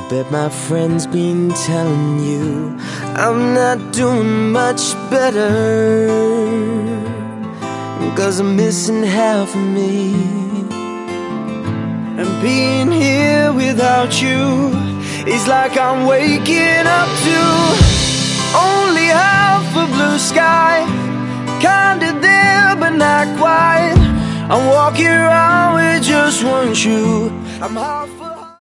Bet my friends been telling you I'm not doing much better, 'cause I'm missing half of me. And being here without you is like I'm waking up to only half a blue sky. Kinda there but not quite. I'm walking around with just one shoe. I'm half